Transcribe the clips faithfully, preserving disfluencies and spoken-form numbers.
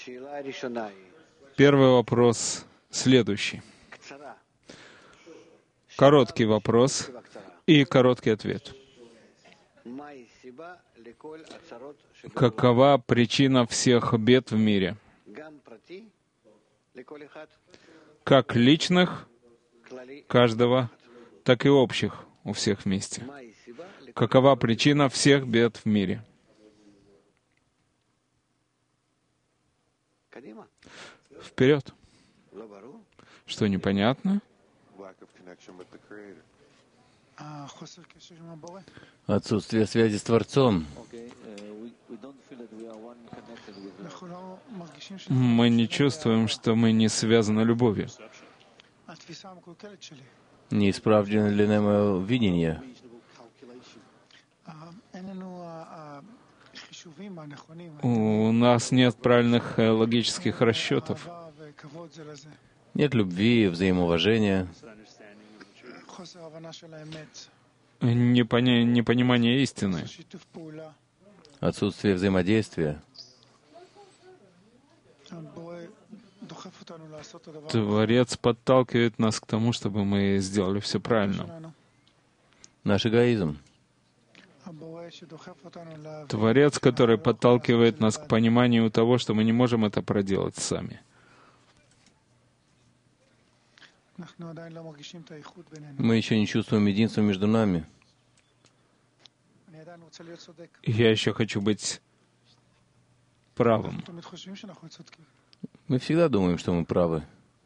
Первый вопрос следующий. Короткий вопрос и короткий ответ. Какова причина всех бед в мире? Как личных, каждого, так и общих у всех вместе. Какова причина всех бед в мире? Вперед. Что, непонятно? Отсутствие связи с Творцом. Мы не чувствуем, что мы не связаны любовью. Не исправлено ли нами видение? У нас нет правильных э, логических расчетов. Нет любви, взаимоуважения. Непоня... Непонимание истины. Отсутствие взаимодействия. Творец подталкивает нас к тому, чтобы мы сделали все правильно. Наш эгоизм. Творец, который подталкивает нас к пониманию того, что мы не можем это проделать сами. Мы еще не чувствуем единства между нами. Я еще хочу быть правым. Мы всегда думаем, что мы правы.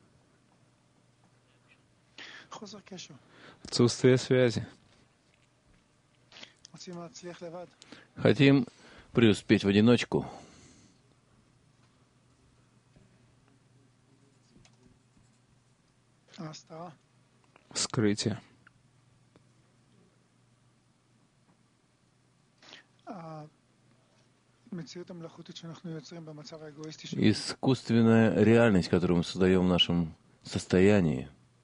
Отсутствие связи. Хотим преуспеть в одиночку. Скрытие. Искусственная реальность, которую мы создаем в нашем состоянии.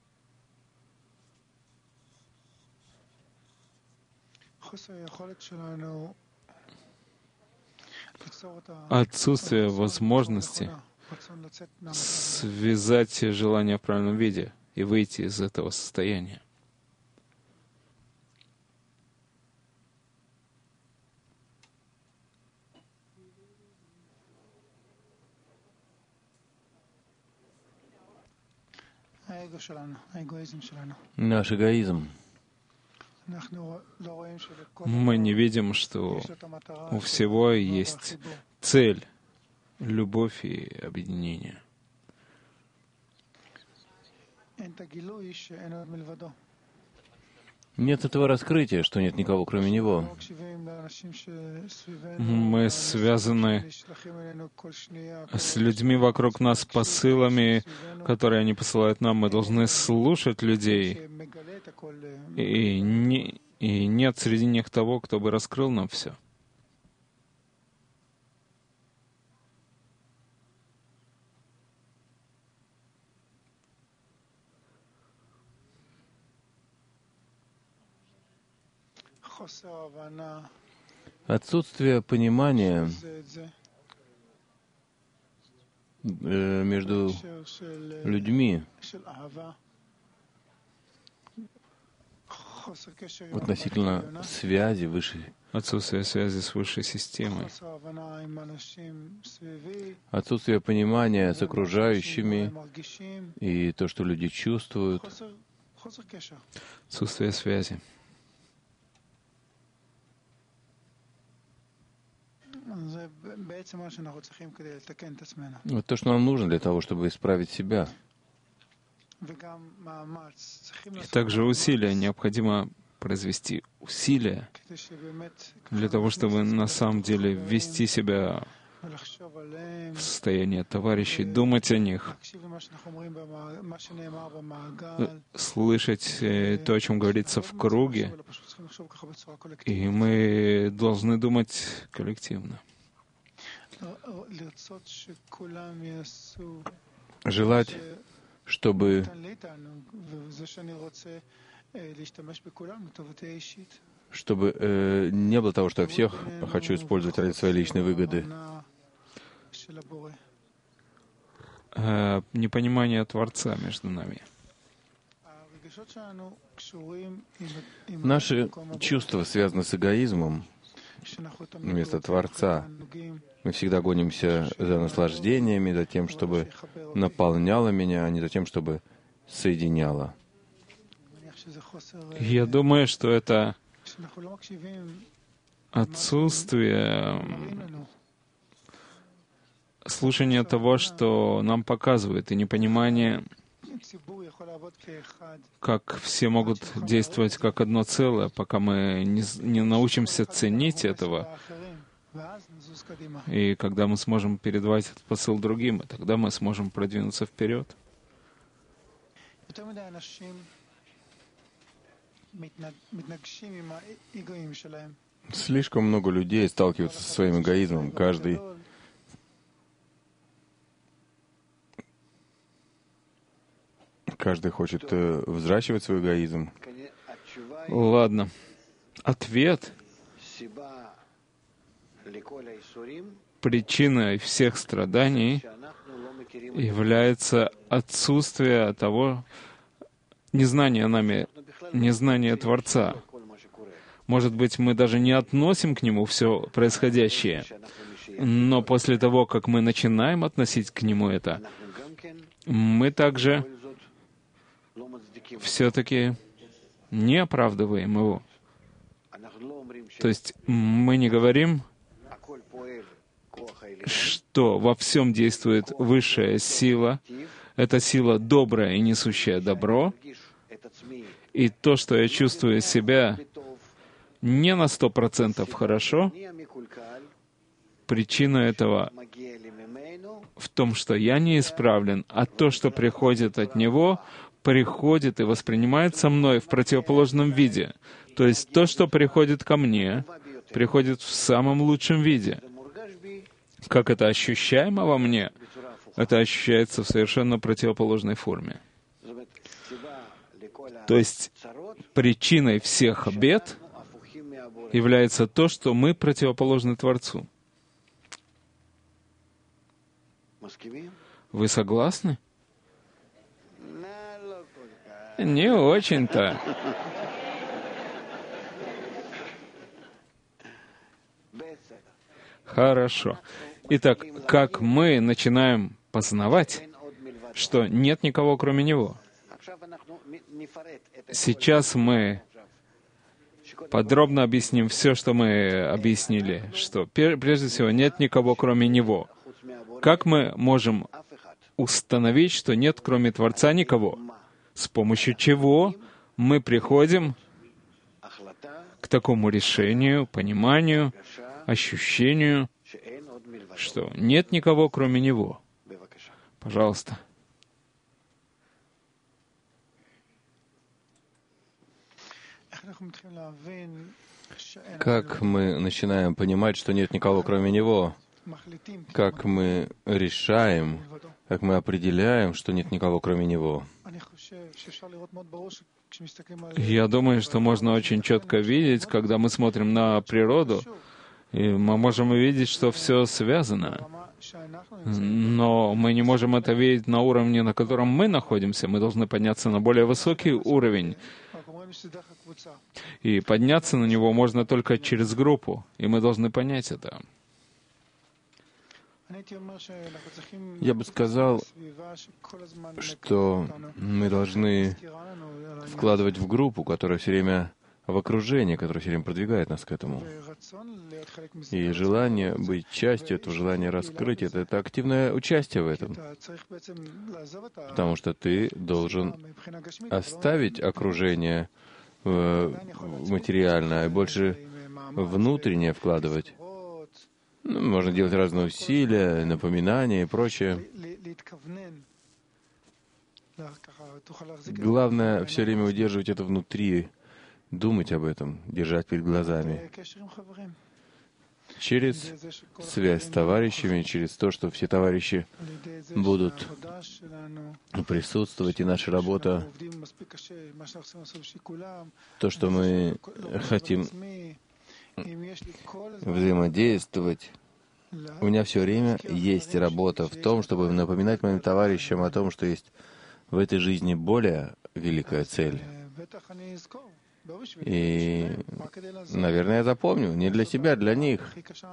Отсутствие возможности связать желание в правильном виде и выйти из этого состояния. Наш эгоизм. Мы не видим, что у всего есть цель, любовь и объединение. Нет этого раскрытия, что нет никого, кроме Него. Мы связаны с людьми вокруг нас посылами, которые они посылают нам. Мы должны слушать людей. И, не, и нет среди них того, кто бы раскрыл нам все. Отсутствие понимания э, между людьми относительно связи высшей. Отсутствие связи с высшей системой. Отсутствие понимания с окружающими и то, что люди чувствуют. Отсутствие связи. Вот то, что нам нужно для того, чтобы исправить себя. И также усилия. Необходимо произвести усилия для того, чтобы на самом деле ввести себя в состояние товарищей, думать о них, слышать то, о чем говорится в круге, и мы должны думать коллективно. Желать, чтобы чтобы э, не было того, что я всех хочу использовать ради своей личной выгоды. э, непонимание Творца между нами. Наши чувства связаны с эгоизмом вместо Творца. Мы всегда гонимся за наслаждениями, за тем, чтобы наполняло меня, а не за тем, чтобы соединяло. Я думаю, что это отсутствие слушания того, что нам показывает, и непонимание, как все могут действовать как одно целое, пока мы не, не научимся ценить этого. И когда мы сможем передавать этот посыл другим, и тогда мы сможем продвинуться вперед. Слишком много людей сталкиваются со своим эгоизмом. Каждый Каждый хочет э, взращивать свой эгоизм. Ладно. Ответ. Причиной всех страданий является отсутствие того, незнание нами, незнание Творца. Может быть, мы даже не относим к Нему все происходящее, но после того, как мы начинаем относить к Нему это, мы также все-таки не оправдываем Его. То есть мы не говорим, что во всем действует высшая сила, это сила добрая и несущая добро, и то, что я чувствую себя не на сто процентов хорошо, причина этого в том, что я не исправлен, а то, что приходит от Него, приходит и воспринимается мной в противоположном виде. То есть то, что приходит ко мне, приходит в самом лучшем виде. Как это ощущаемо во мне, это ощущается в совершенно противоположной форме. То есть причиной всех бед является то, что мы противоположны Творцу. Вы согласны? Не очень-то. Хорошо. Итак, как мы начинаем познавать, что нет никого, кроме Него? Сейчас мы подробно объясним все, что мы объяснили, что прежде всего нет никого, кроме Него. Как мы можем установить, что нет, кроме Творца, никого? С помощью чего мы приходим к такому решению, пониманию, ощущению, что нет никого, кроме Него? Пожалуйста. Как мы начинаем понимать, что нет никого, кроме Него? Как мы решаем, как мы определяем, что нет никого, кроме Него? Я думаю, что можно очень четко видеть, когда мы смотрим на природу, и мы можем увидеть, что все связано. Но мы не можем это видеть на уровне, на котором мы находимся. Мы должны подняться на более высокий уровень. И подняться на него можно только через группу, и мы должны понять это. Я бы сказал, что мы должны вкладывать в группу, которая все время в окружении, которое все время продвигает нас к этому. И желание быть частью этого, желание раскрыть это, это активное участие в этом. Потому что ты должен оставить окружение материальное, и больше внутреннее вкладывать. Ну, можно делать разные усилия, напоминания и прочее. Главное все время удерживать это внутри, думать об этом, держать перед глазами. Через связь с товарищами, через то, что все товарищи будут присутствовать, и наша работа, то, что мы хотим взаимодействовать, У меня все время есть работа в том, чтобы напоминать моим товарищам о том, что есть в этой жизни более великая цель. И, наверное, я запомню, не для себя, а для них.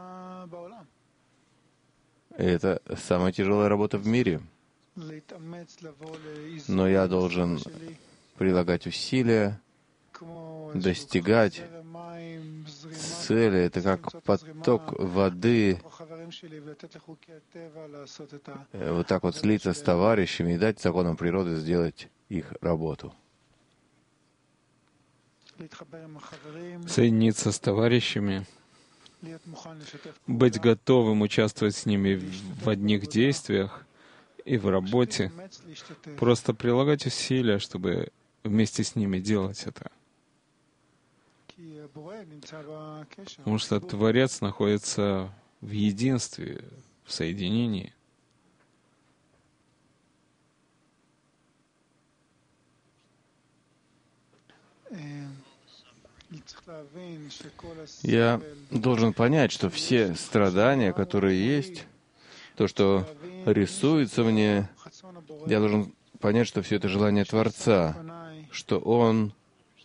Это самая тяжелая работа в мире. Но я должен прилагать усилия, достигать цели. Это как поток воды, вот так вот слиться с товарищами и дать законам природы сделать их работу. Соединиться с товарищами, быть готовым участвовать с ними в одних действиях и в работе, просто прилагать усилия, чтобы вместе с ними делать это. Потому что Творец находится в единстве, в соединении. Я должен понять, что все страдания, которые есть, то, что рисуется мне, я должен понять, что все это желание Творца, что Он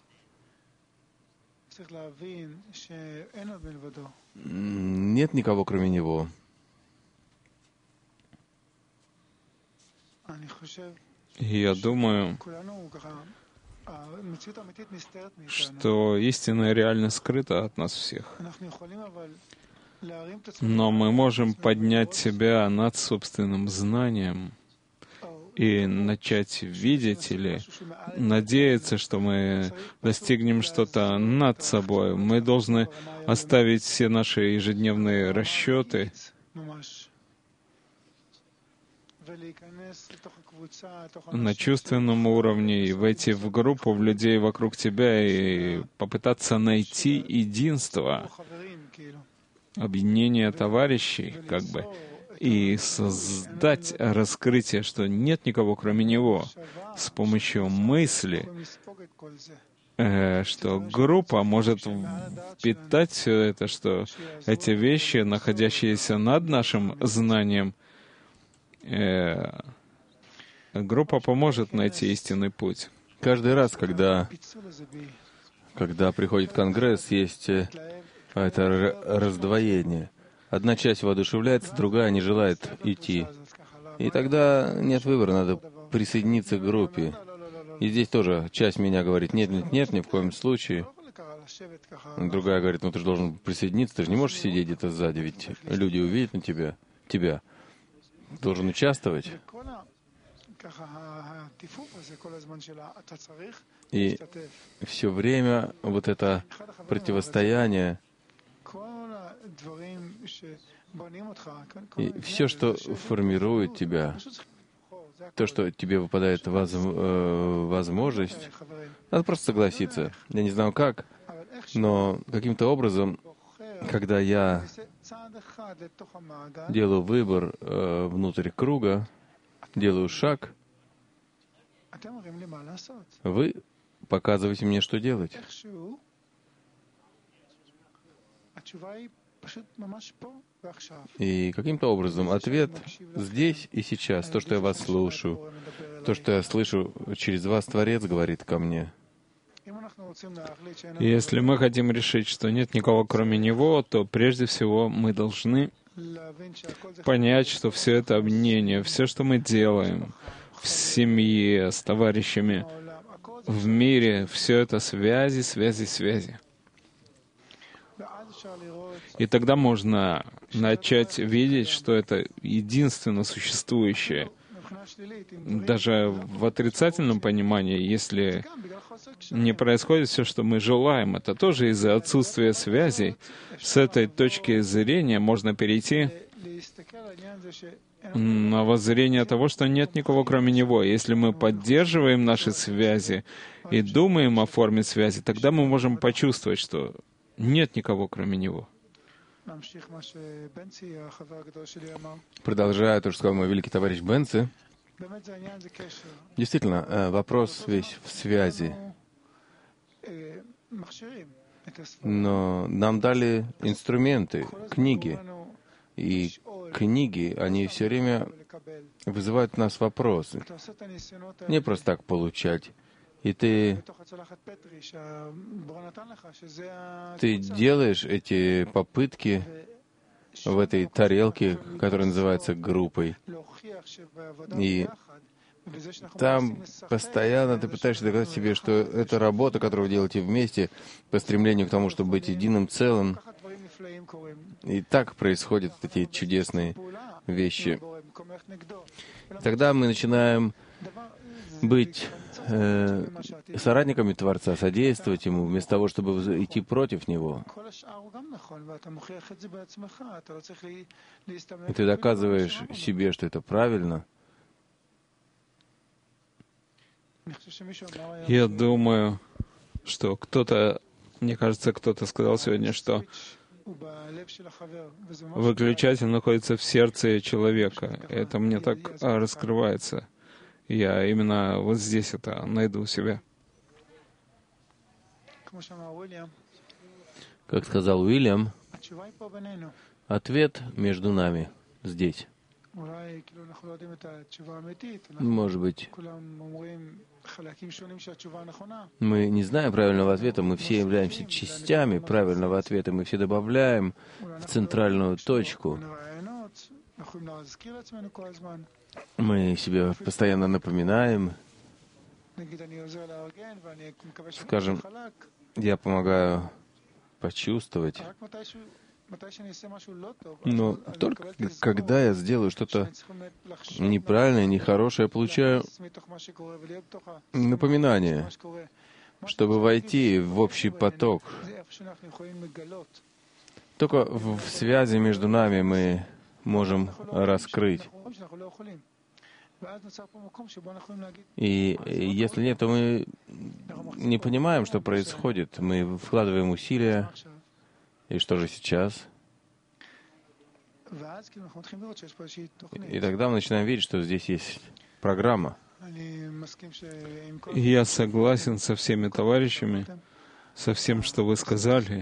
нет никого, кроме Него. И я думаю, что истинная реальность скрыта от нас всех. Но мы можем поднять себя над собственным знанием и начать видеть или надеяться, что мы достигнем что-то над собой. Мы должны оставить все наши ежедневные расчеты на чувственном уровне и войти в группу в людей вокруг тебя и попытаться найти единство, объединение товарищей, как бы, и создать раскрытие, что нет никого, кроме Него, с помощью мысли, э, что группа может впитать все это, что эти вещи, находящиеся над нашим знанием, э, группа поможет найти истинный путь. Каждый раз, когда, когда приходит Конгресс, есть это раздвоение. Одна часть воодушевляется, другая не желает идти. И тогда нет выбора, надо присоединиться к группе. И здесь тоже часть меня говорит, нет, нет, нет, ни в коем случае. Другая говорит, ну ты же должен присоединиться, ты же не можешь сидеть где-то сзади, ведь люди увидят на тебя, тебя. Ты должен участвовать. И все время вот это противостояние, и все, что формирует тебя, то, что тебе выпадает воз, э, возможность, надо просто согласиться. Я не знаю как, но каким-то образом, когда я делаю выбор э, внутрь круга, делаю шаг, вы показываете мне, что делать. И каким-то образом ответ здесь и сейчас, то, что я вас слушаю, то, что я слышу через вас, Творец говорит ко мне. Если мы хотим решить, что нет никого кроме Него, то прежде всего мы должны понять, что все это объединение, все, что мы делаем в семье, с товарищами, в мире, все это связи, связи, связи. И тогда можно начать видеть, что это единственно существующее. Даже в отрицательном понимании, если не происходит все, что мы желаем, это тоже из-за отсутствия связей. С этой точки зрения можно перейти на воззрение того, что нет никого, кроме Него. Если мы поддерживаем наши связи и думаем о форме связи, тогда мы можем почувствовать, что нет никого, кроме Него. Продолжая то, что сказал мой великий товарищ Бенци, действительно, вопрос весь в связи. Но нам дали инструменты, книги. И книги, они все время вызывают в нас вопросы. Не просто так получать. И ты, ты делаешь эти попытки в этой тарелке, которая называется группой. И там постоянно ты пытаешься доказать себе, что это работа, которую вы делаете вместе, по стремлению к тому, чтобы быть единым целым. И так происходят эти чудесные вещи. Тогда мы начинаем быть э, соратниками Творца, содействовать Ему, вместо того, чтобы идти против Него. И ты доказываешь себе, что это правильно. Я думаю, что кто-то, мне кажется, кто-то сказал сегодня, что выключатель находится в сердце человека. Это мне так а, раскрывается. Я именно вот здесь это найду себя. Как сказал Уильям, ответ между нами, здесь. Может быть, мы не знаем правильного ответа, мы все являемся частями правильного ответа, мы все добавляем в центральную точку. Мы себе постоянно напоминаем. Скажем, я помогаю почувствовать. Но только когда я сделаю что-то неправильное, нехорошее, я получаю напоминание, чтобы войти в общий поток. Только в связи между нами мы можем раскрыть. И если нет, то мы не понимаем, что происходит. Мы вкладываем усилия. И что же сейчас? И тогда мы начинаем видеть, что здесь есть программа. Я согласен со всеми товарищами, со всем, что вы сказали.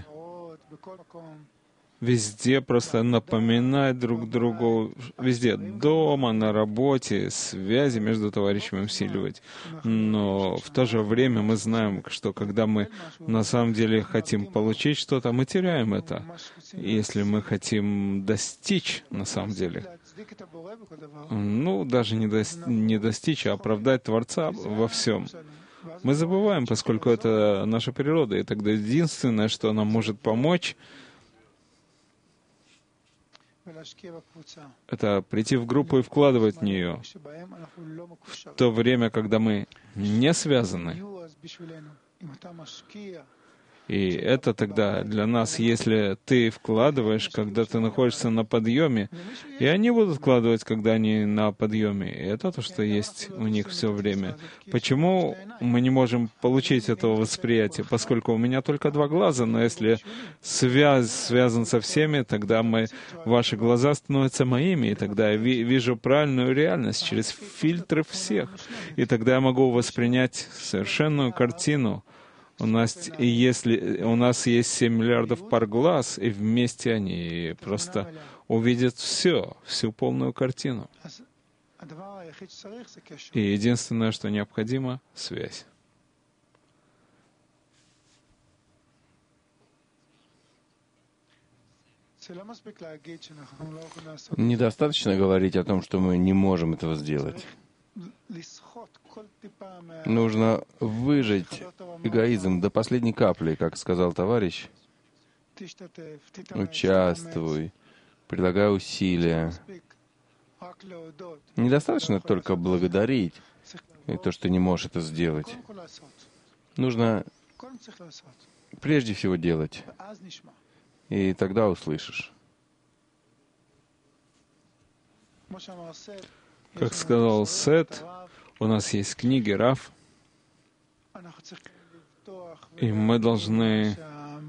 Везде просто напоминать друг другу, везде, дома, на работе, связи между товарищами усиливать. Но в то же время мы знаем, что когда мы на самом деле хотим получить что-то, мы теряем это. Если мы хотим достичь, на самом деле, ну, даже не, дос- не достичь, а оправдать Творца во всем. Мы забываем, поскольку это наша природа, и тогда единственное, что нам может помочь, это прийти в группу и вкладывать в нее. В то время, когда мы не связаны. И это тогда для нас, если ты вкладываешь, когда ты находишься на подъеме, и они будут вкладывать, когда они на подъеме. И это то, что есть у них все время. Почему мы не можем получить этого восприятия? Поскольку у меня только два глаза, но если связь связан со всеми, тогда мы, ваши глаза становятся моими, и тогда я ви- вижу правильную реальность через фильтры всех. И тогда я могу воспринять совершенную картину. У нас, и если у нас есть семь миллиардов пар глаз, и вместе они просто увидят все, всю полную картину. И единственное, что необходимо — связь. Недостаточно говорить о том, что мы не можем этого сделать. Нужно выжать эгоизм до последней капли, как сказал товарищ. Участвуй, прилагай усилия. Недостаточно только благодарить, и то, что ты не можешь это сделать. Нужно прежде всего делать, и тогда услышишь. Как сказал Сет, у нас есть книги Рав, и мы должны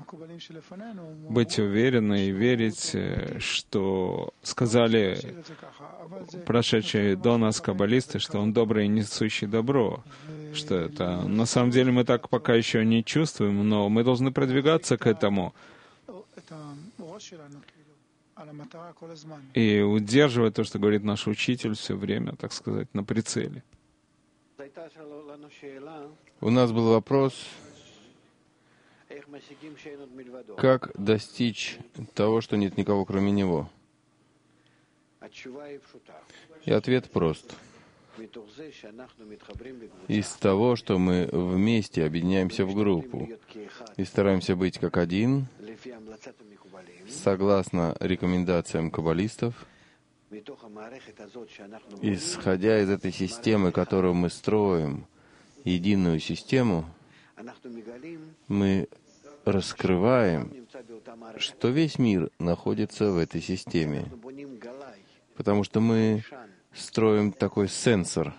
быть уверены и верить, что сказали прошедшие до нас каббалисты, что он добрый и несущий добро. Что это на самом деле мы так пока еще не чувствуем, но мы должны продвигаться к этому. и удерживать то, что говорит наш учитель все время, так сказать, на прицеле. У нас был вопрос, как достичь того, что нет никого, кроме Него? И ответ прост. Из того, что мы вместе объединяемся в группу и стараемся быть как один, согласно рекомендациям каббалистов, исходя из этой системы, которую мы строим, единую систему, мы раскрываем, что весь мир находится в этой системе, потому что мы строим такой сенсор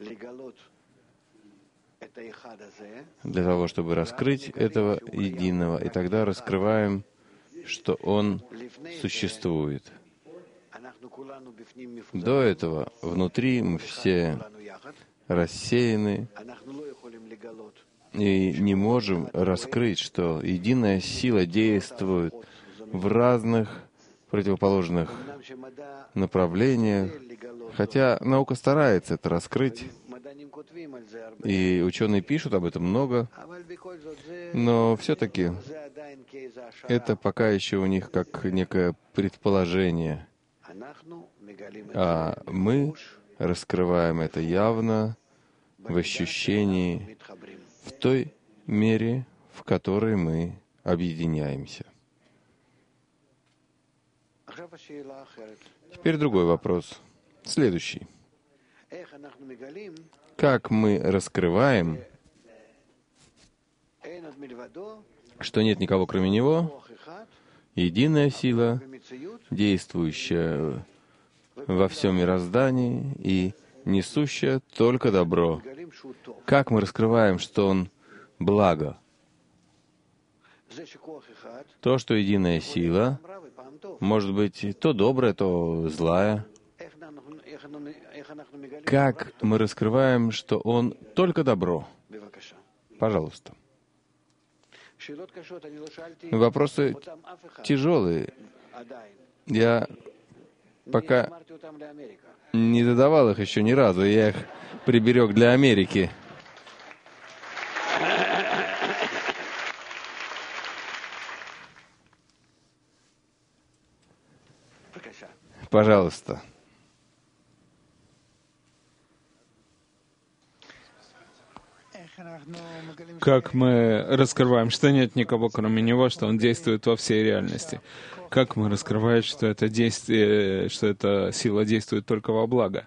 для того, чтобы раскрыть этого единого, и тогда раскрываем, что он существует. До этого внутри мы все рассеяны и не можем раскрыть, что единая сила действует в разных противоположных направлениях, хотя наука старается это раскрыть, и ученые пишут об этом много, но все-таки это пока еще у них как некое предположение. А мы раскрываем это явно, в ощущении, в той мере, в которой мы объединяемся. Теперь другой вопрос. Следующий. Как мы раскрываем, что нет никого кроме Него, единая сила, действующая во всем мироздании и несущая только добро. Как мы раскрываем, что Он благо? То, что единая сила может быть то добрая, то злая. Как мы раскрываем, что Он только добро? Пожалуйста. Вопросы тяжелые. Я пока не задавал их еще ни разу, я их приберег для Америки. Пожалуйста. Как мы раскрываем, что нет никого кроме Него, что Он действует во всей реальности? Как мы раскрываем, что это действие, что эта сила действует только во благо?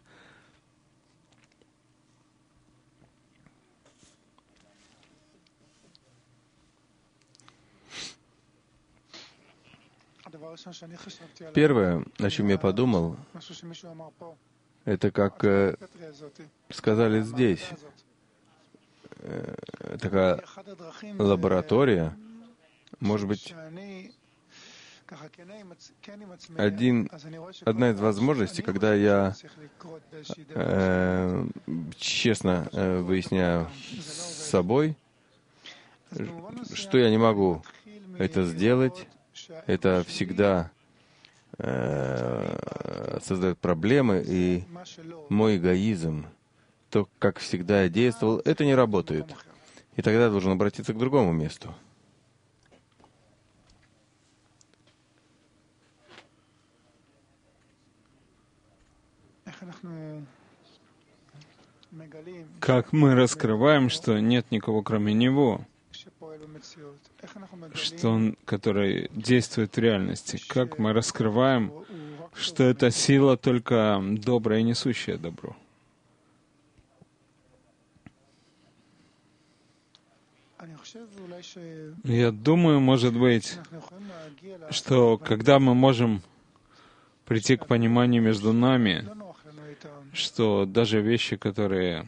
Первое, о чем я подумал, это как э, сказали здесь, э, такая лаборатория, может быть, один, одна из возможностей, когда я э, честно э, выясняю с собой, что я не могу это сделать, это всегда э, создает проблемы, и мой эгоизм, то, как всегда я действовал, это не работает. И тогда я должен обратиться к другому месту. Как мы раскрываем, что нет никого кроме Него, что Он, который действует в реальности. Как мы раскрываем, что эта сила только добрая и несущая добро. Я думаю, может быть, что когда мы можем прийти к пониманию между нами, что даже вещи, которые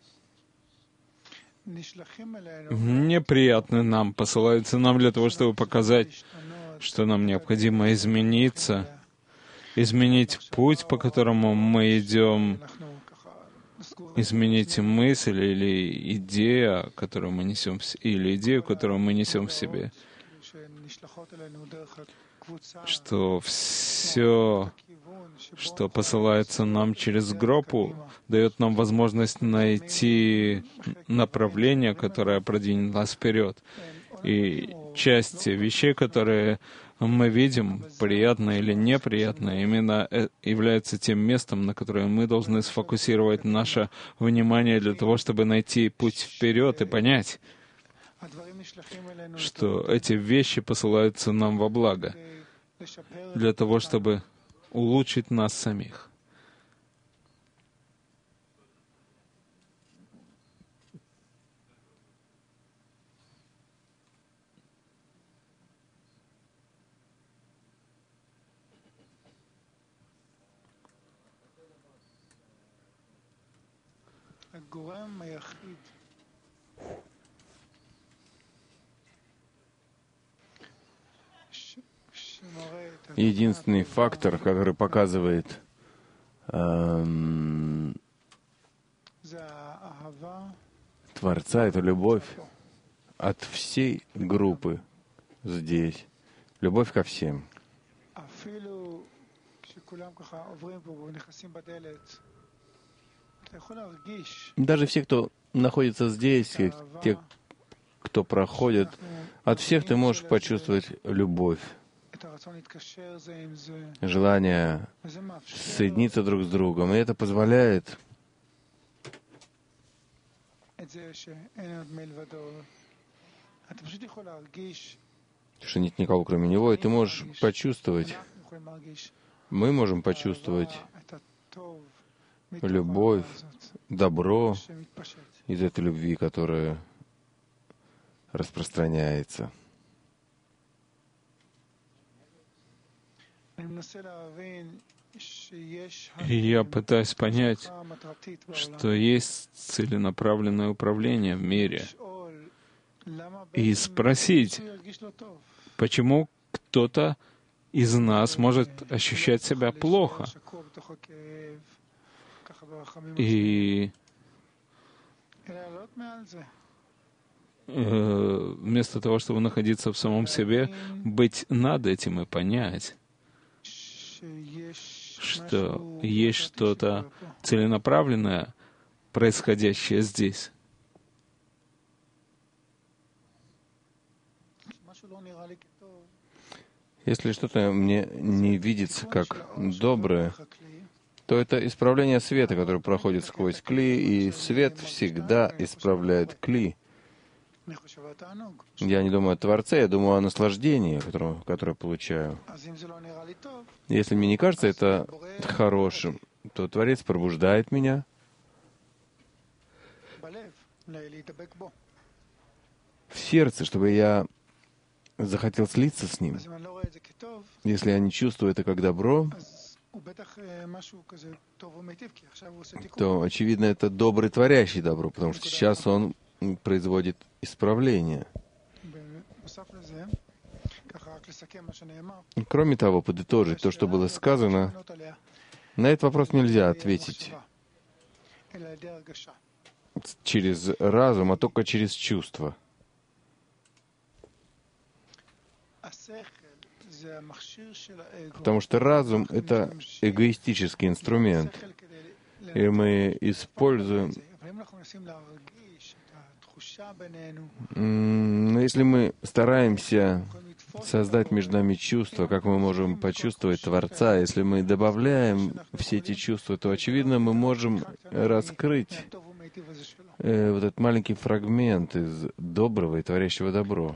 неприятны нам, посылаются нам для того, чтобы показать, что нам необходимо измениться, изменить путь, по которому мы идем, изменить мысль или идею, которую мы несем в себе, или идею, которую мы несем в себе. что все, что посылается нам через группу, дает нам возможность найти направление, которое продвинет нас вперед. И часть вещей, которые мы видим, приятно или неприятно, именно является тем местом, на которое мы должны сфокусировать наше внимание для того, чтобы найти путь вперед и понять, что эти вещи посылаются нам во благо, для того, чтобы улучшить нас самих. Единственный фактор, который показывает эм, Творца, это любовь от всей группы здесь. Любовь ко всем. Даже все, кто находится здесь, и те, кто проходит, от всех ты можешь почувствовать любовь, желание соединиться друг с другом. И это позволяет что нет никого, кроме него, и ты можешь почувствовать, мы можем почувствовать любовь, добро из этой любви, которая распространяется. И я пытаюсь понять, что есть целенаправленное управление в мире, и спросить, почему кто-то из нас может ощущать себя плохо, и э, вместо того, чтобы находиться в самом себе, быть над этим и понять, что есть что-то целенаправленное, происходящее здесь. Если что-то мне не видится как доброе, то это исправление света, который проходит сквозь кли, и свет всегда исправляет кли. Я не думаю о Творце, я думаю о наслаждении, которое, которое получаю. Если мне не кажется это хорошим, то Творец пробуждает меня в сердце, чтобы я захотел слиться с Ним. Если я не чувствую это как добро, то, очевидно, это добрый творящий добро, потому что сейчас он производит исправление. Кроме того, подытожить то, что было сказано, на этот вопрос нельзя ответить через разум, а только через чувство. Потому что разум — это эгоистический инструмент, и мы используем... Но если мы стараемся создать между нами чувства, как мы можем почувствовать Творца, если мы добавляем все эти чувства, то, очевидно, мы можем раскрыть э, вот этот маленький фрагмент из доброго и творящего добро.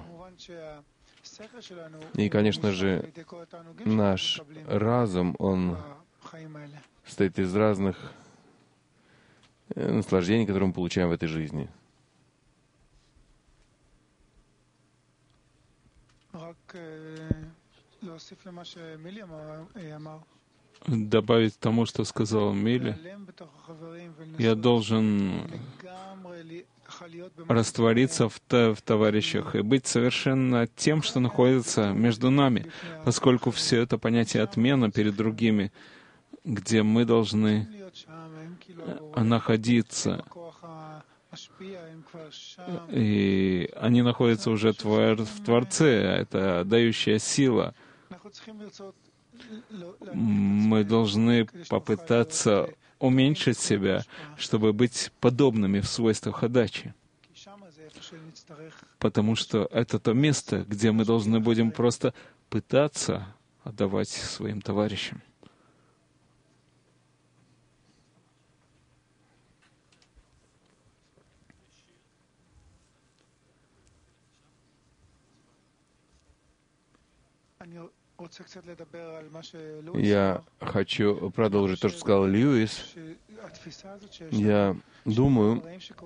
И, конечно же, наш разум, он состоит из разных наслаждений, которые мы получаем в этой жизни. Добавить к тому, что сказал Мили, я должен раствориться в, в товарищах и быть совершенно тем, что находится между нами, поскольку все это понятие отмена перед другими, где мы должны находиться, и они находятся уже в Творце, это дающая сила. Мы должны попытаться уменьшить себя, чтобы быть подобными в свойствах отдачи. Потому что это то место, где мы должны будем просто пытаться отдавать своим товарищам. Я хочу продолжить то, что сказал Льюис. Я думаю,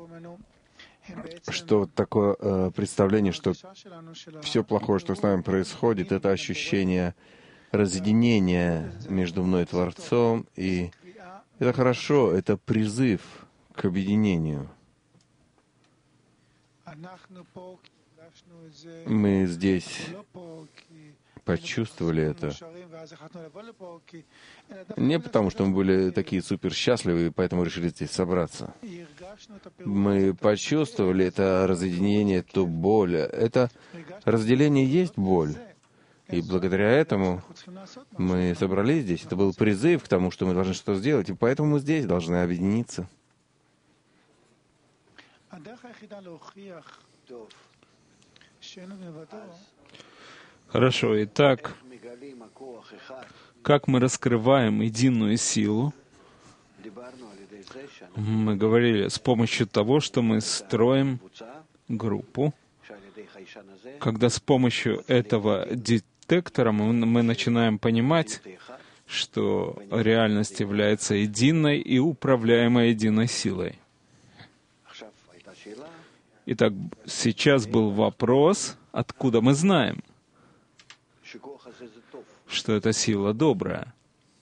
что такое э, представление, что все плохое, что с нами происходит, это ощущение разъединения между мной и Творцом, и это хорошо, это призыв к объединению. Мы здесь почувствовали это. Не потому, что мы были такие супер счастливы, и поэтому решили здесь собраться. Мы почувствовали это разъединение, эту боль. Это разделение есть боль. И благодаря этому мы собрались здесь. Это был призыв к тому, что мы должны что-то сделать, и поэтому мы здесь должны объединиться. Хорошо, итак, как мы раскрываем единую силу? Мы говорили с помощью того, что мы строим группу, когда с помощью этого детектора мы, мы начинаем понимать, что реальность является единой и управляемой единой силой. Итак, сейчас был вопрос, откуда мы знаем, что эта сила добрая.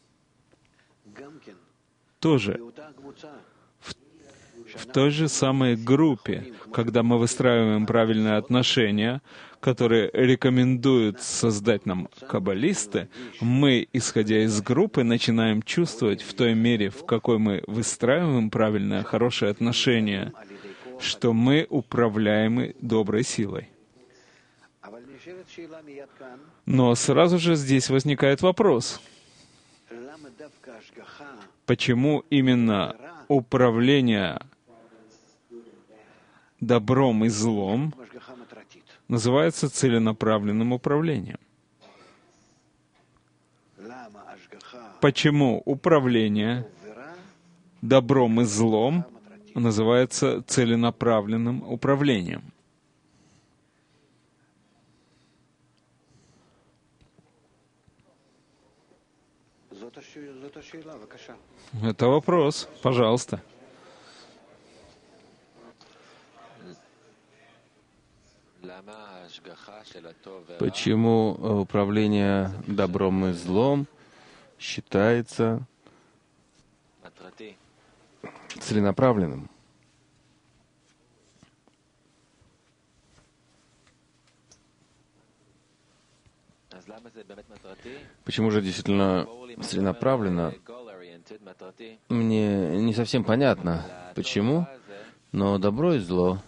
Тоже в, в той же самой группе, когда мы выстраиваем правильные отношения, которые рекомендуют создать нам каббалисты, мы, исходя из группы, начинаем чувствовать в той мере, в какой мы выстраиваем правильное, хорошее отношение, что мы управляемы доброй силой. Но сразу же здесь возникает вопрос, почему именно управление добром и злом называется целенаправленным управлением? Почему управление добром и злом называется целенаправленным управлением? Это вопрос. Пожалуйста. Почему управление добром и злом считается целенаправленным? Почему же действительно целенаправленно? Мне не совсем понятно, почему, но добро и зло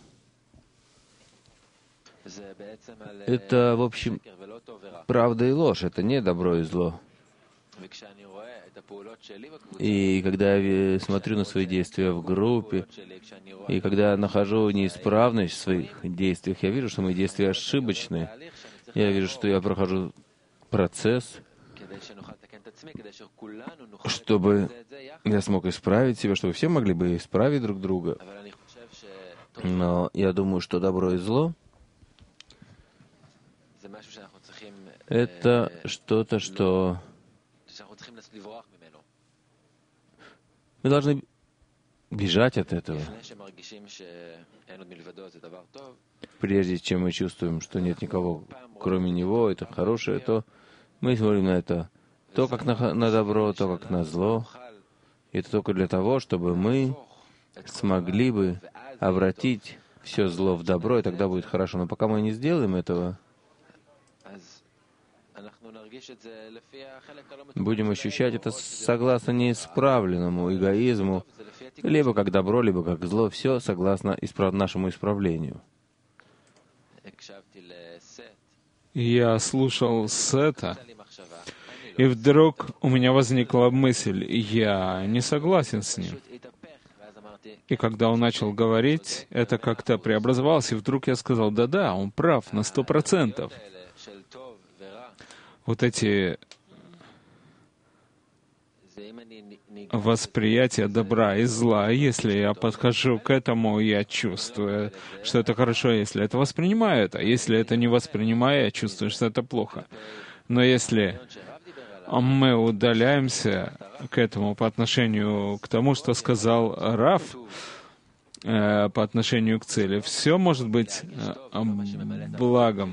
— это, в общем, правда и ложь, это не добро и зло. И когда я смотрю на свои действия в группе, и когда я нахожу неисправность в своих действиях, я вижу, что мои действия ошибочны. Я вижу, что я прохожу процесс, чтобы я смог исправить себя, чтобы все могли бы исправить друг друга. Но я думаю, что добро и зло — это что-то, что мы должны бежать от этого. Прежде чем мы чувствуем, что нет никого, кроме него, это хорошее, то мы смотрим на это то как на, на добро, то как на зло. И это только для того, чтобы мы смогли бы обратить все зло в добро, и тогда будет хорошо. Но пока мы не сделаем этого, будем ощущать это согласно неисправленному эгоизму, либо как добро, либо как зло, все согласно исправ... нашему исправлению. Я слушал Сета, И вдруг у меня возникла мысль, я не согласен с ним. И когда он начал говорить, это как-то преобразовалось, и вдруг я сказал, да-да, он прав на сто процентов. Вот эти восприятия добра и зла, если я подхожу к этому, я чувствую, что это хорошо, если это воспринимаю это, если это не воспринимаю, я чувствую, что это плохо. Но если мы удаляемся к этому по отношению к тому, что сказал Рав, э, по отношению к цели, все может быть э, благом.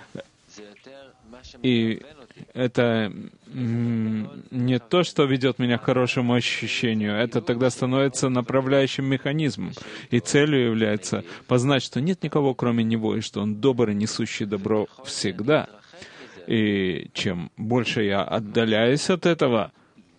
И это не то, что ведет меня к хорошему ощущению, это тогда становится направляющим механизмом. И целью является познать, что нет никого, кроме Него, и что Он добр и несущий добро всегда. И чем больше я отдаляюсь от этого,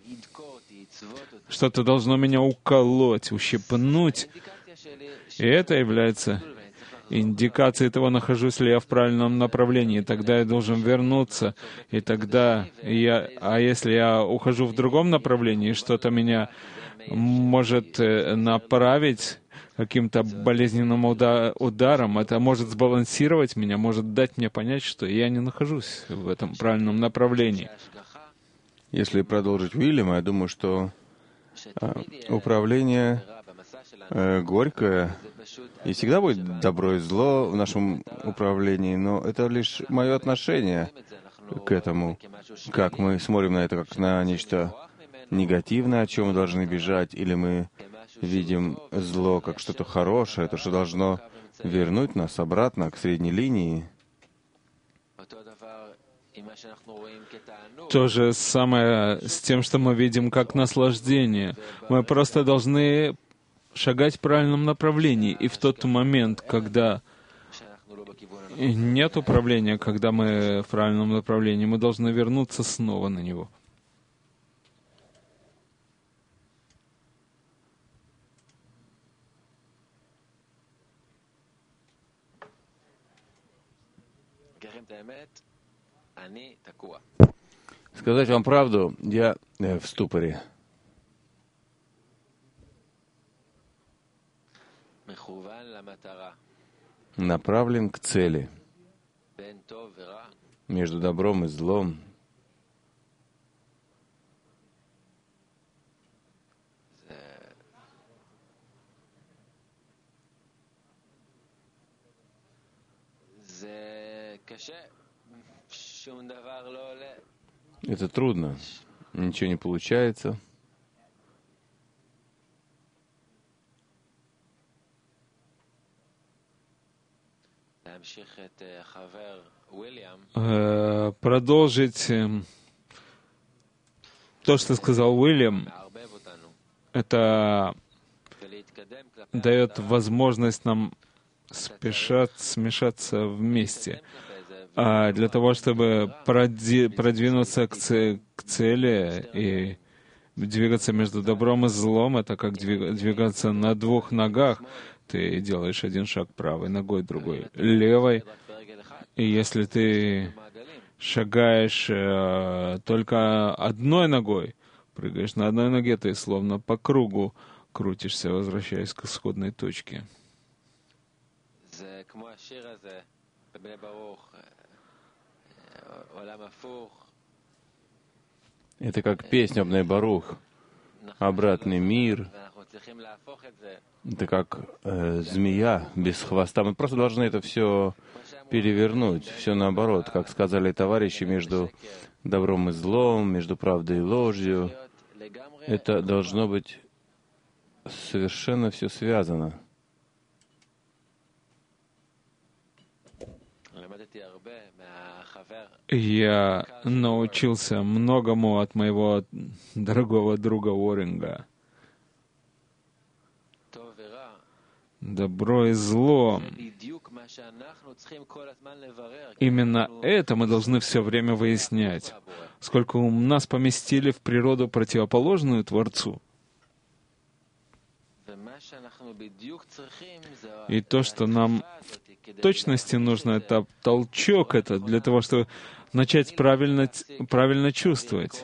что-то должно меня уколоть, ущипнуть. И это является индикацией того, нахожусь ли я в правильном направлении. Тогда я должен вернуться. И тогда я... А если я ухожу в другом направлении, что-то меня может направить каким-то болезненным ударом, это может сбалансировать меня, может дать мне понять, что я не нахожусь в этом правильном направлении. Если продолжить Уильяма, я думаю, что э, управление э, горькое, и всегда будет добро и зло в нашем управлении, но это лишь мое отношение к этому, как мы смотрим на это, как на нечто негативное, от чего мы должны бежать, или мы видим зло как что-то хорошее, то, что должно вернуть нас обратно к средней линии. То же самое с тем, что мы видим как наслаждение. Мы просто должны шагать в правильном направлении. И в тот момент, когда нет управления, когда мы в правильном направлении, мы должны вернуться снова на него. Сказать вам правду, я э, в ступоре. Направлен к цели. Между добром и злом. Это трудно. Ничего не получается. Э, продолжить то, что сказал Уильям, это дает возможность нам спешать, смешаться вместе. А для того, чтобы проди- продвинуться к, ц- к цели и двигаться между добром и злом, это как двиг- двигаться на двух ногах. Ты делаешь один шаг правой ногой, другой левой. И если ты шагаешь э, только одной ногой, прыгаешь на одной ноге, ты словно по кругу крутишься, возвращаясь к исходной точке. Это как песня Бней Барух, обратный мир. Это как э, змея без хвоста. Мы просто должны это все перевернуть, все наоборот, как сказали товарищи, между добром и злом, между правдой и ложью. Это должно быть совершенно все связано. Я научился многому от моего дорогого друга Уоринга. Добро и зло. Именно это мы должны все время выяснять. Сколько у нас поместили в природу противоположную Творцу. И то, что нам в точности нужно, это толчок, это для того, чтобы начать правильно, правильно чувствовать.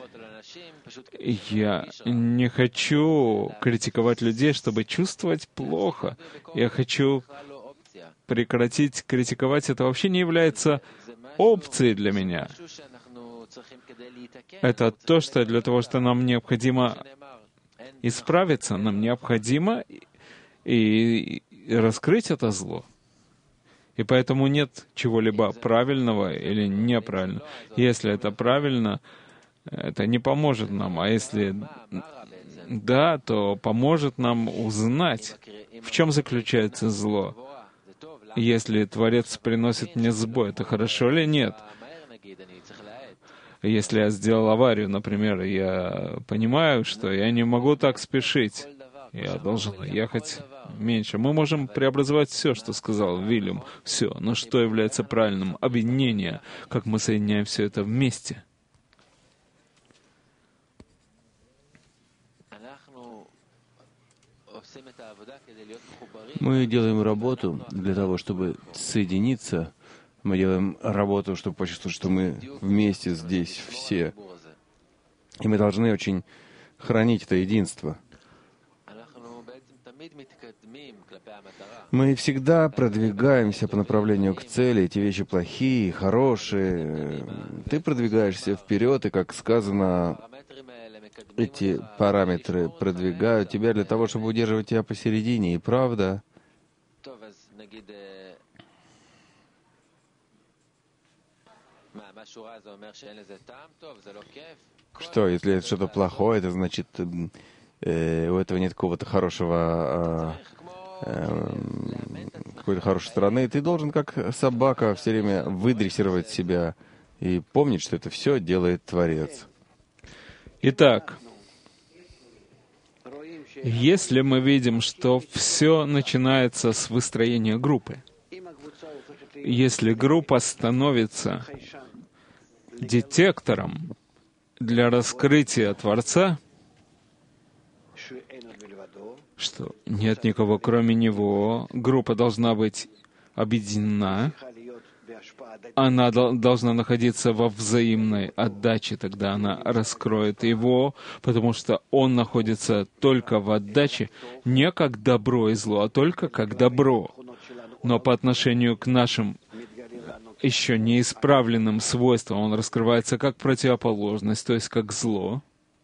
Я не хочу критиковать людей, чтобы чувствовать плохо. Я хочу прекратить критиковать. Это вообще не является опцией для меня. Это то, что для того, что нам необходимо исправиться, нам необходимо и раскрыть это зло. И поэтому нет чего-либо правильного или неправильного. Если это правильно, это не поможет нам. А если да, то поможет нам узнать, в чем заключается зло. Если Творец приносит мне сбой, это хорошо или нет? Если я сделал аварию, например, я понимаю, что я не могу так спешить. Я должен ехать меньше. Мы можем преобразовать все, что сказал Вильям. Все. Но что является правильным? Объединение. Как мы соединяем все это вместе. Мы делаем работу для того, чтобы соединиться. Мы делаем работу, чтобы почувствовать, что мы вместе здесь все. И мы должны очень хранить это единство. Мы всегда продвигаемся по направлению к цели. Эти вещи плохие, хорошие. Ты продвигаешься вперед, и, как сказано, эти параметры продвигают тебя для того, чтобы удерживать тебя посередине. И правда, что, если это что-то плохое, это значит, э, у этого нет какого-то хорошего, э, э, какой-то хорошей стороны. Ты должен, как собака, все время выдрессировать себя и помнить, что это все делает Творец. Итак, если мы видим, что все начинается с выстроения группы, если группа становится детектором для раскрытия Творца, что нет никого кроме Него, группа должна быть объединена, она должна находиться во взаимной отдаче, тогда она раскроет Его, потому что Он находится только в отдаче, не как добро и зло, а только как добро. Но по отношению к нашим еще неисправленным свойствам Он раскрывается как противоположность, то есть как зло,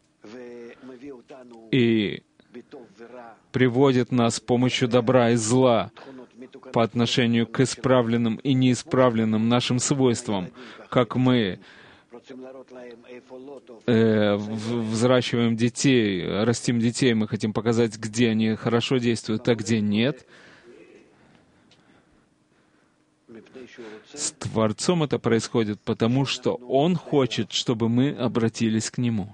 и приводит нас с помощью добра и зла по отношению к исправленным и неисправленным нашим свойствам, как мы э, взращиваем детей, растим детей, мы хотим показать, где они хорошо действуют, а где нет. С Творцом это происходит, потому что Он хочет, чтобы мы обратились к Нему.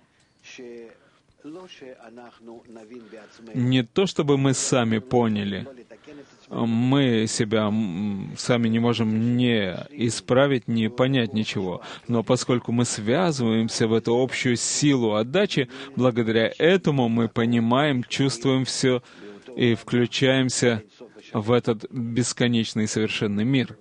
Не то, чтобы мы сами поняли. Мы себя сами не можем не исправить, не понять ничего. Но поскольку мы связываемся в эту общую силу отдачи, благодаря этому мы понимаем, чувствуем все и включаемся в этот бесконечный совершенный мир.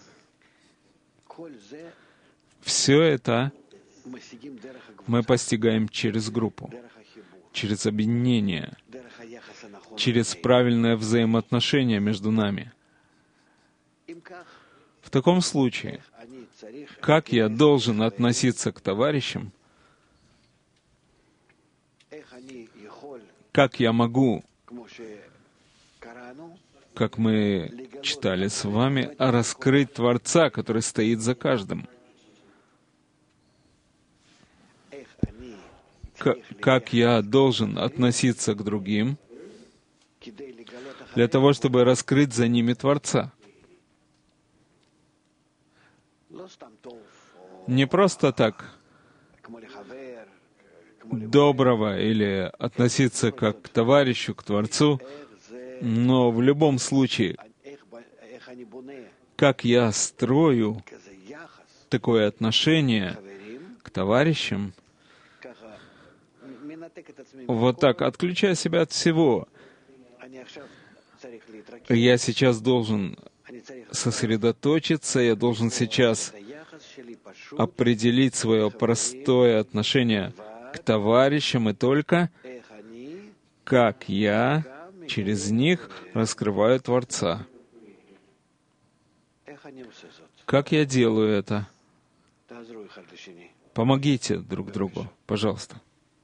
Все это мы постигаем через группу, через объединение, через правильное взаимоотношение между нами. В таком случае, как я должен относиться к товарищам? Как я могу, как мы читали с вами, раскрыть Творца, который стоит за каждым? К- как я должен относиться к другим для того, чтобы раскрыть за ними Творца? Не просто так доброго или относиться как к товарищу, к Творцу, но в любом случае, как я строю такое отношение к товарищам, вот так, отключая себя от всего. я сейчас должен сосредоточиться, я должен сейчас определить свое простое отношение к товарищам и только как я через них раскрываю Творца. Как я делаю это? Помогите друг другу, пожалуйста.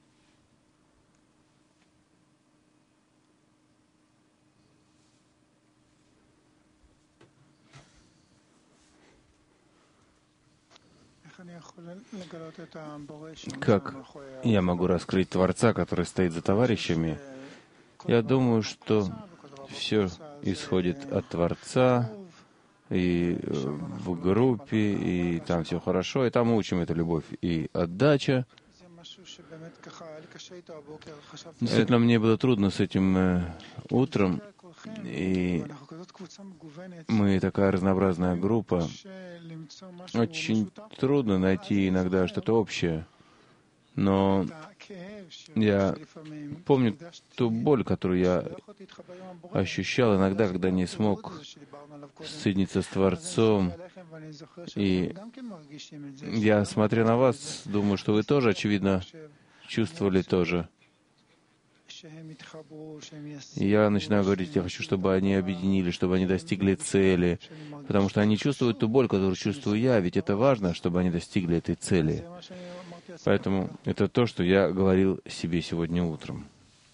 Как я могу раскрыть Творца, который стоит за товарищами? Я думаю, что все исходит от Творца, и в группе, и там все хорошо, и там мы учим эту любовь и отдача. Действительно, мне было трудно с этим э, утром, и мы такая разнообразная группа. Очень трудно найти иногда что-то общее, но я помню ту боль, которую я ощущал иногда, когда не смог соединиться с Творцом. И я, смотря на вас, думаю, что вы тоже, очевидно, чувствовали тоже. И я начинаю говорить, я хочу, чтобы они объединились, чтобы они достигли цели, потому что они чувствуют ту боль, которую чувствую я, ведь это важно, чтобы они достигли этой цели. Поэтому это то, что я говорил себе сегодня утром.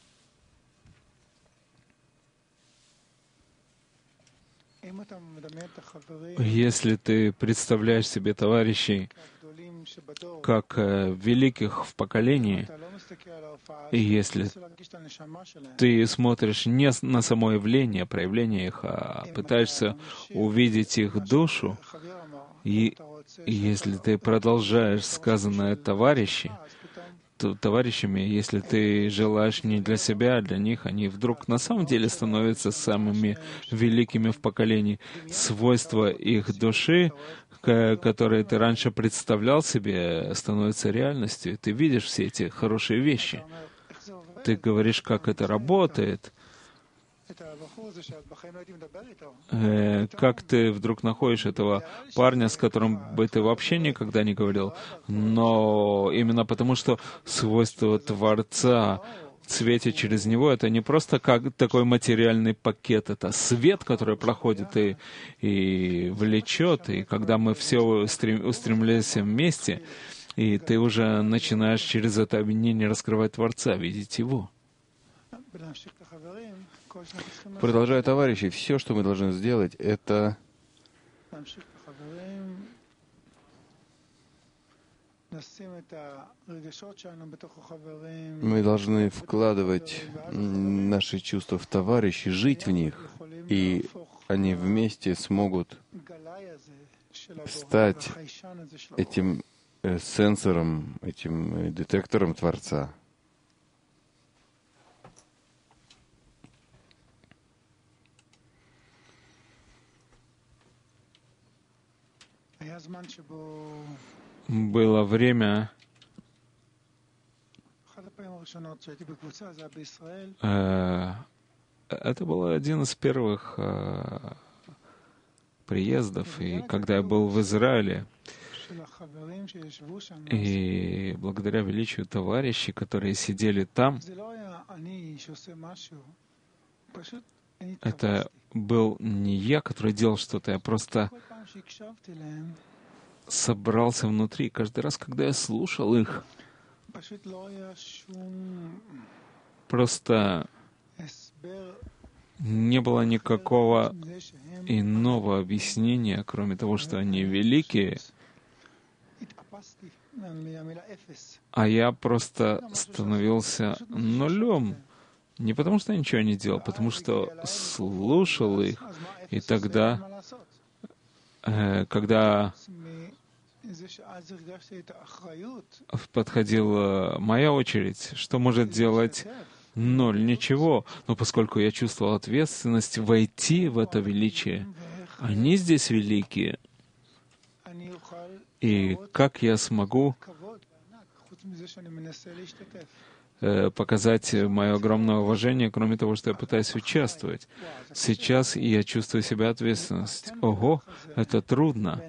Если ты представляешь себе товарищей как э, великих в поколении, и если ты смотришь не на само явление, проявление их, а пытаешься увидеть их душу, и если ты продолжаешь сказанное товарищи, то, товарищами, если ты желаешь не для себя, а для них, они вдруг на самом деле становятся самыми великими в поколении. Свойства их души, которые ты раньше представлял себе, становятся реальностью. Ты видишь все эти хорошие вещи. Ты говоришь, как это работает. Э, как ты вдруг находишь этого парня, с которым бы ты вообще никогда не говорил, но именно потому, что свойства Творца светят через него, это не просто как такой материальный пакет, это свет, который проходит и, и влечет, и когда мы все устрем, устремляемся вместе, и ты уже начинаешь через это объединение раскрывать Творца, видеть Его. Продолжая, товарищи, все, что мы должны сделать, это мы должны вкладывать наши чувства в товарищей, жить в них, и они вместе смогут стать этим э, сенсором, этим э, детектором Творца. Было время, э, это был один из первых э, приездов, и когда я был в Израиле, и благодаря величию товарищей, которые сидели там, это был не я, который делал что-то, я просто собрался внутри. Каждый раз, когда я слушал их, просто не было никакого иного объяснения, кроме того, что они великие, а я просто становился нулем. Не потому, что я ничего не делал, потому что слушал их. И тогда, э, когда подходила моя очередь, что может делать ноль? Ничего. Но поскольку я чувствовал ответственность войти в это величие, они здесь великие. И как я смогу показать мое огромное уважение, кроме того, что я пытаюсь участвовать. Сейчас я чувствую себя ответственность. Ого, это трудно.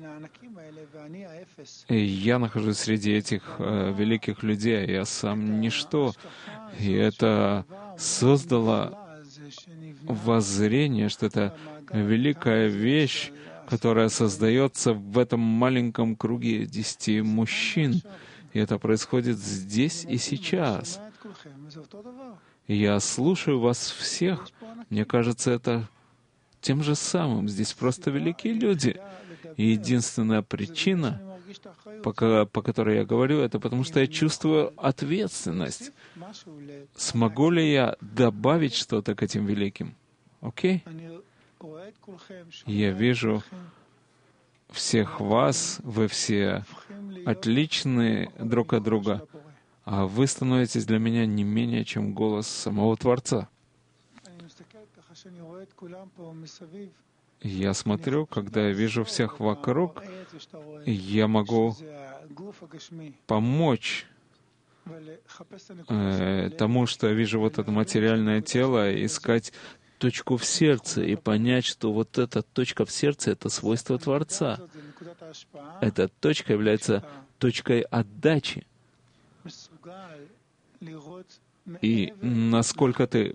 И я нахожусь среди этих э, великих людей, я сам ничто. И это создало воззрение, что это великая вещь, которая создается в этом маленьком круге десяти мужчин. И это происходит здесь и сейчас. И я слушаю вас всех. Мне кажется, это тем же самым. Здесь просто великие люди. И единственная причина, по, по которой я говорю, это потому что я чувствую ответственность. Смогу ли я добавить что-то к этим великим? Окей? Я вижу всех вас, вы все отличны друг от друга, а вы становитесь для меня не менее, чем голос самого Творца. Я смотрю, когда я вижу всех вокруг, я могу помочь э, тому, что я вижу вот это материальное тело, искать точку в сердце и понять, что вот эта точка в сердце — это свойство Творца. Эта точка является точкой отдачи. И насколько ты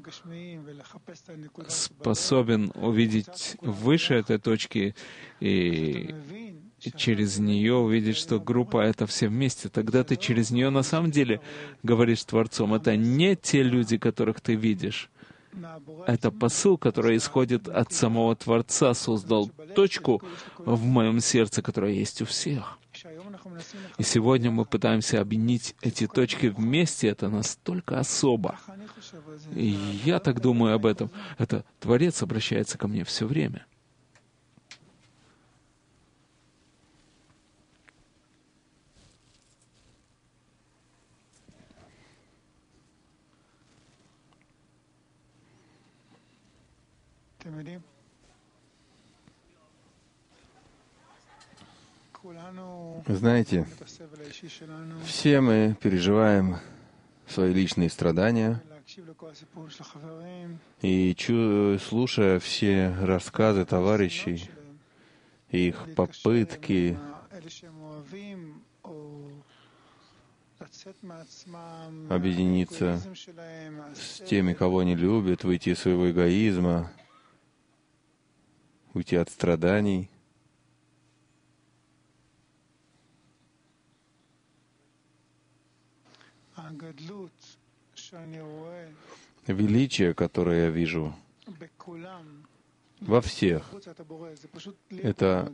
способен увидеть выше этой точки и через нее увидеть, что группа — это все вместе, тогда ты через нее на самом деле говоришь с Творцом. Это не те люди, которых ты видишь. Это посыл, который исходит от самого Творца, создал точку в моем сердце, которая есть у всех. И сегодня мы пытаемся объединить эти точки вместе. Это настолько особо. И я так думаю об этом. Это Творец обращается ко мне все время. Знаете, все мы переживаем свои личные страдания, и чу- слушая все рассказы товарищей, их попытки объединиться с теми, кого они любят, выйти из своего эгоизма, уйти от страданий. Величие, которое я вижу во всех, это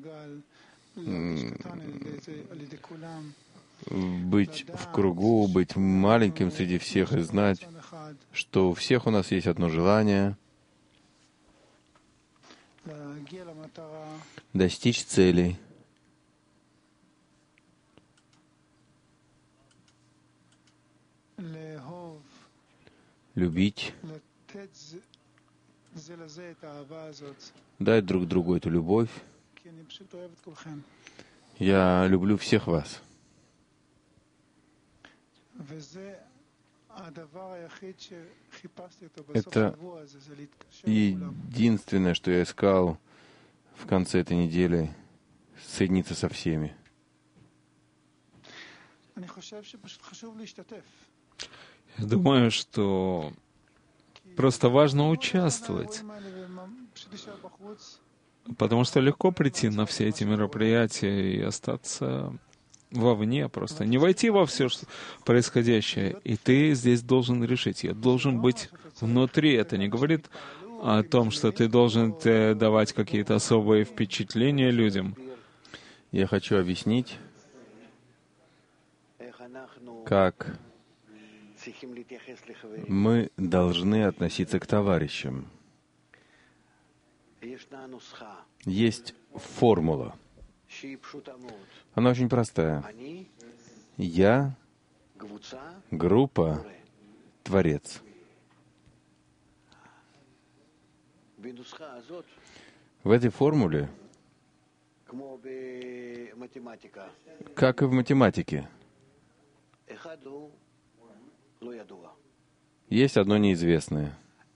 быть в кругу, быть маленьким среди всех и знать, что у всех у нас есть одно желание — достичь целей, любить, дать друг другу эту любовь. Я люблю всех вас. Это единственное, что я искал в конце этой недели — соединиться со всеми. Я думаю, что просто важно участвовать, потому что легко прийти на все эти мероприятия и остаться вовне, просто не войти во все что происходящее. И ты здесь должен решить. Я должен быть внутри. Это не говорит о том, что ты должен давать какие-то особые впечатления людям. Я хочу объяснить, как мы должны относиться к товарищам. Есть формула. Она очень простая. Я, группа, Творец. В этой формуле, как и в математике, Есть одно неизвестное.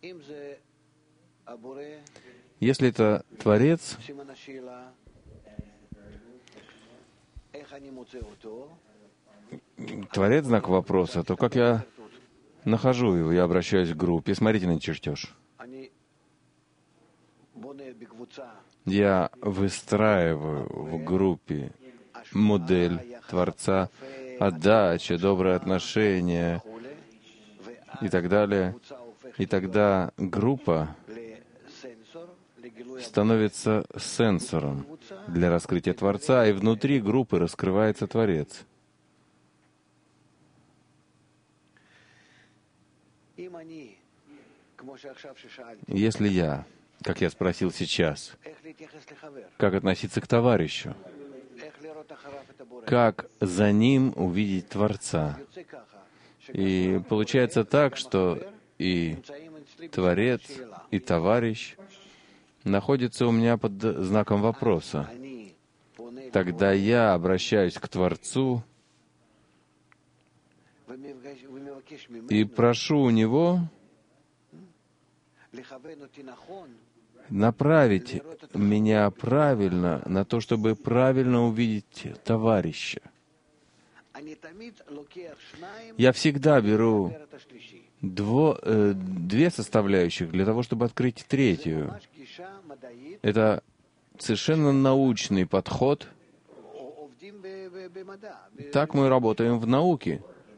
Если это Творец, Творец — знак вопроса, то как я нахожу его? Я обращаюсь к группе. Смотрите на чертеж. Я выстраиваю в группе модель Творца, отдача, доброе отношение и так далее. И тогда группа становится сенсором для раскрытия Творца, и внутри группы раскрывается Творец. Если я, как я спросил сейчас, как относиться к товарищу, как за ним увидеть Творца, и получается так, что и Творец, и товарищ находятся у меня под знаком вопроса. Тогда я обращаюсь к Творцу и прошу у Него направить меня правильно на то, чтобы правильно увидеть товарища. Я всегда беру дво, э, две составляющих для того, чтобы открыть третью. Это совершенно научный подход. Так мы работаем в науке.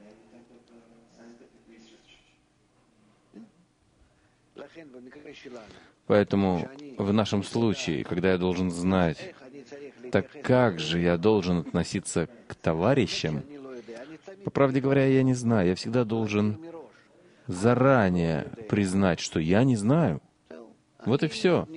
Поэтому в нашем случае, когда я должен знать, так как же я должен относиться к товарищам, по правде говоря, я не знаю. Я всегда должен заранее признать, что я не знаю. Вот и все.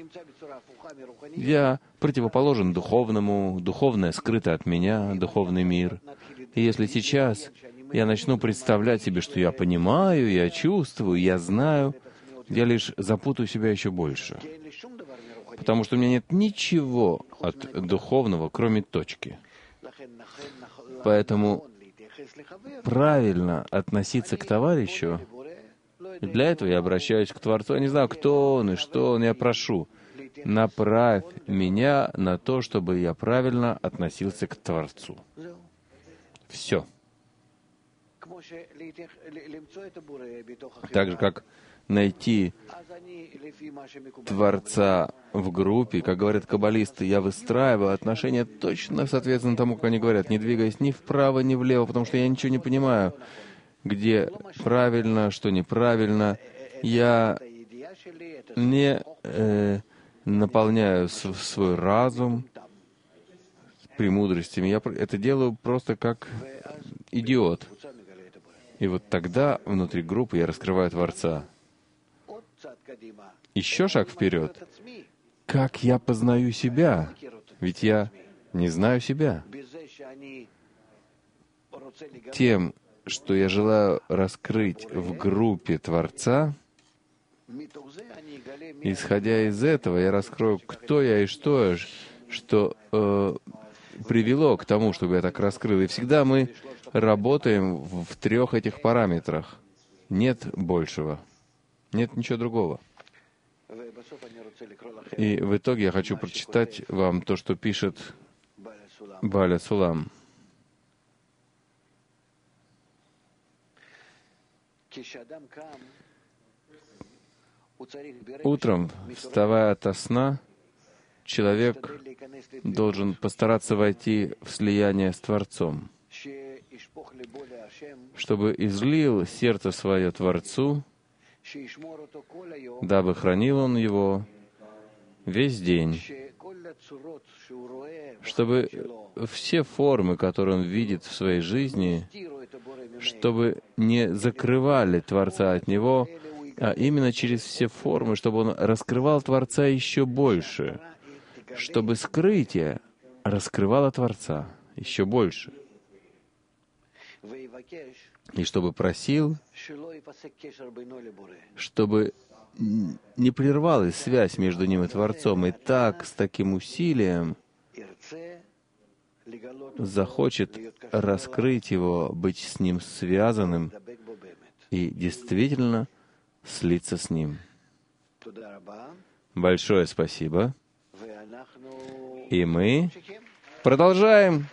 Я противоположен духовному, духовное скрыто от меня, духовный мир. И если сейчас я начну представлять себе, что я понимаю, я чувствую, я знаю, я лишь запутаю себя еще больше. Потому что у меня нет ничего от духовного, кроме точки. Поэтому правильно относиться к товарищу, для этого я обращаюсь к Творцу. Я не знаю, кто он и что он, я прошу, направь меня на то, чтобы я правильно относился к Творцу. Все. Так же, как найти Творца в группе, как говорят каббалисты, я выстраиваю отношения точно соответственно тому, как они говорят, не двигаясь ни вправо, ни влево, потому что я ничего не понимаю, где правильно, что неправильно. Я не э, наполняю свой разум премудростями. Я это делаю просто как идиот. И вот тогда внутри группы я раскрываю Творца. Еще шаг вперед. Как я познаю себя? Ведь я не знаю себя. Тем, что я желаю раскрыть в группе Творца, исходя из этого, я раскрою, кто я и что я, что э, привело к тому, чтобы я так раскрыл. И всегда мы работаем в, в трех этих параметрах. Нет большего. Нет ничего другого. И в итоге я хочу прочитать вам то, что пишет Бааля Сулам. Утром, вставая ото сна, человек должен постараться войти в слияние с Творцом, чтобы излил сердце свое Творцу, дабы хранил он его весь день, чтобы все формы, которые он видит в своей жизни, чтобы не закрывали Творца от него, а именно через все формы, чтобы он раскрывал Творца еще больше, чтобы скрытие раскрывало Творца еще больше, и чтобы просил, чтобы не прервалась связь между ним и Творцом, и так, с таким усилием, захочет раскрыть его, быть с ним связанным и действительно слиться с Ним. Большое спасибо. И мы продолжаем.